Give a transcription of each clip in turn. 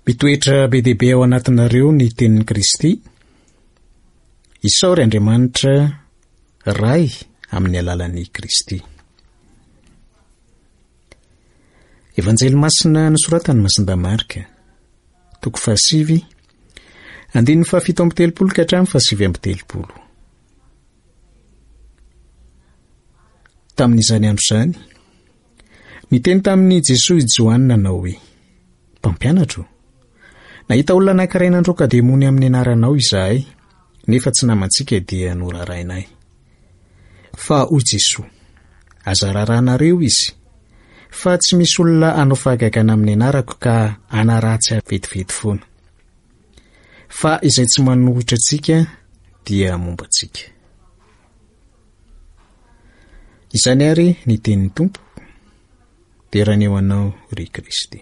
Mitoetra be dehibe ao anatinareo ny tenin'i Kristy. Isaory Andriamanitra ray amin'ny alalan'i Kristy. Evanjely masina nosoratany Masinda Marika, toko 7, andininy 7:30 ka hatramin'ny 7:30. Tamin'izany andro izany, niteny tamin'ny Jesosy i Joanina nanao hoe: Mpampianatro, nahita olona anankiray nandroaka demony amin'ny anaranao izahay, nefa tsy namantsika dia norarainay. Fa hoy Jesosy, aza rarahanareo izy, fa tsy misy olona hanao fahagagana amin'ny anarako ka hanaratsy vetivety foana. Fa izay tsy manohitra antsika dia momba antsika. Izany ary ny tenin'ny Tompo, dia raha ny eo anao ry Kristy.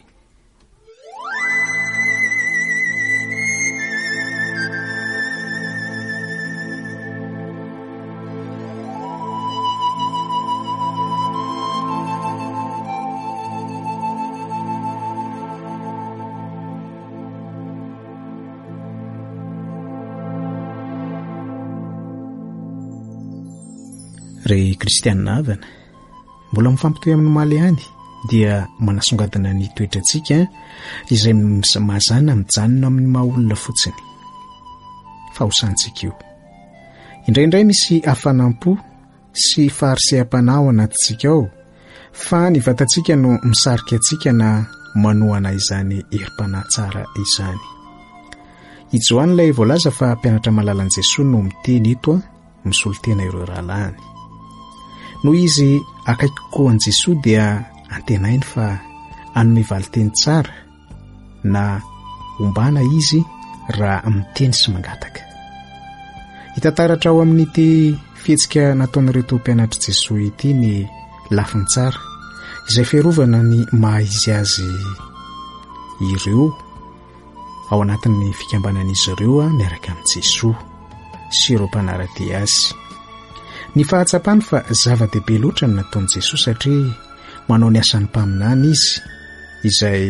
Ry kristianina havana, mbola mifampitohy amin'ny maly ihany dia manasongadina ny toetrantsika izay mazana mijanona amin'ny maha-olona fotsiny. Fa hosantsika io. Indraindray misy hafanampo sy fahariseham-panahy ao anatintsika ao, fa ny vatantsika no misarika antsika na manohana izany herim-panahy tsara izany. I Joanina ilay voalaza fa mpianatra malalan'i Jesosy no miteny eto misolo tena ireo rahalahiny. Noho izy akaiky kokoa an'i Jesosy dia antenainy fa hanome valiteny tsara na ombana izy raha miteny sy mangataka. Hitantaratra ao amin'ity fihetsika nataon'ireto mpianatra Jesosy ity ny lafiny tsara izay fiarovana ny maha izy azy ireo ao anatin'ny fikambanan'izy ireo miaraka amin'i Jesosy sy ireo mpanaradia azy. Ny fahatsapany fa zava-dehibe loatra ny nataon'i Jesosy satria manao ny asan'ny mpaminany izy izay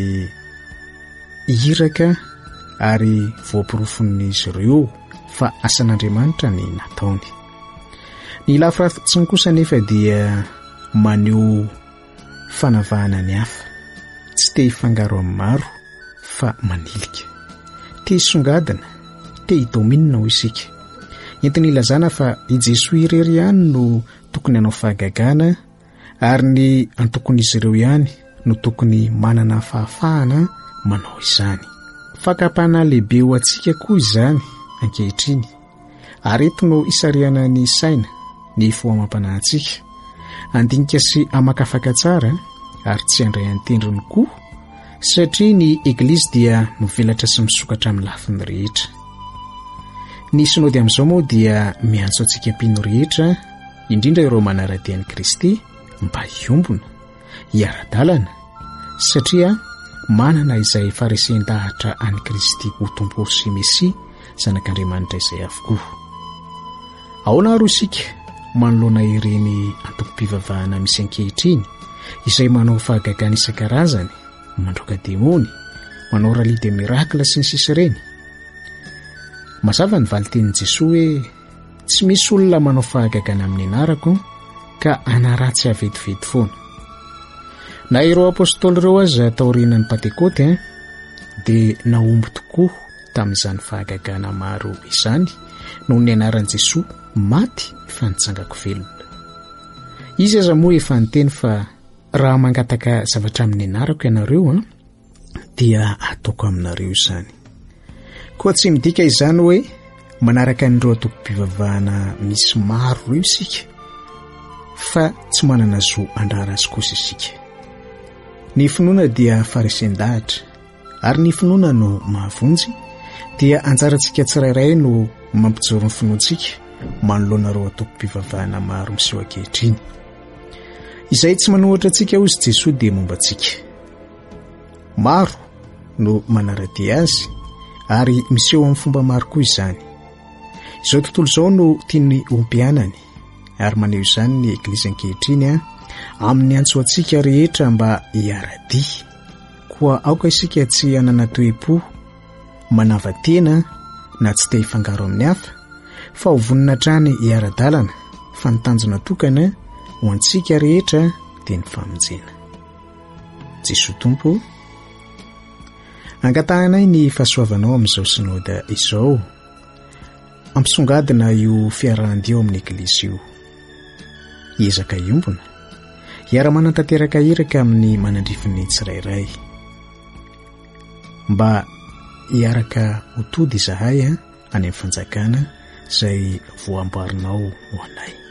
iraka ary voapirofon'izy ireo fa asan'Andriamanitra ny nataony. Ny lafiratsiny kosa nefa dia maneho fanavahana ny hafa, tsy te hifangaro amin'ny maro fa manilika, te hisongadina, te hidominina ho isika. Entiny ilazana fa i Jesosy irery ihany no tokony hanao fahagagana ary ny antokon'izy ireo ihany no tokony manana fahafahana manao izany. Fakapana lehibe ho antsika koa izany ankehitriny, ary eto no isariana ny saina ny foamam-panahintsika, andinika sy amakafaka tsara ary tsy handray antendriny koa, satria ny Eglizy dia mivelatra sy misokatra amin'ny lafiny rehetra. Ny sinody amin'izao moa dia miantso antsika mpino rehetra, indrindra ireo manaradia an'i Kristy, mba hiombona, hiara-dalana, satria manana izay farisehen-dahatra an'i Kristy ho Tompo sy Mesia, zanak'Andriamanitra izay avokoa. Ahoana ary isika manoloana ireny antoko-pivavahana misy ankehitriny izay manao fahagagana isan-karazany, mandroaka demony, manao rally de mirakla sy ny sisa ireny. Mazava ny valitenin'i Jesosy hoe tsy misy olona manao fahagagana amin'ny anarako ka hanaratsy vetivety foana. Na ireo apôstôly ireo aza taorian'ny Pentekote dia naomby tokoa tamin'izany fahagagana maro izany noho ny anaran'i Jesosy maty fa nitsangako velona. Izy aza moa efa niteny fa raha mangataka zavatra amin'ny anarako ianareo dia ataoko aminareo izany. Koa tsy midika izany hoe manaraka n'ireo antoko-pivavahana misy maro ireo isika, fa tsy manana zo andrara azy kosa isika. Ny finoana dia farisehen-dahatra, ary ny finoana no mahavonjy, dia anjarantsika tsirairay no mampijoro ny finoantsika manoloana ireo antoko-pivavahana maro miseho ankehitriny. Izay tsy manohitra antsika hozy Jesosy dia momba antsika. Maro no manaradia azy ary miseho amin'ny fomba maro koa izany. Izao tontolo izao no tiany ompianany ary maneho izany ny Eglizy ankehitriny amin'ny antso antsika rehetra mba hiaradia koa aoka isika tsy hananatoe-po manavatena na tsy te hifangaro amin'ny hafa fa ho vonina trany hiara-dalana fa ny tanjona tokana ho antsika rehetra dia ny famonjena. Jesoa Tompo, angatahanay ny fahasoavanao amin'izao synody izao, ampisongadina io fiarahan-dio amin'ny eglizy io, hiezaka iombona, hiara-manantanteraka iraka amin'ny manandrifin'ny tsirairay, mba hiaraka hotody izahay any amin'ny fanjakana izay voamboarinao ho anay.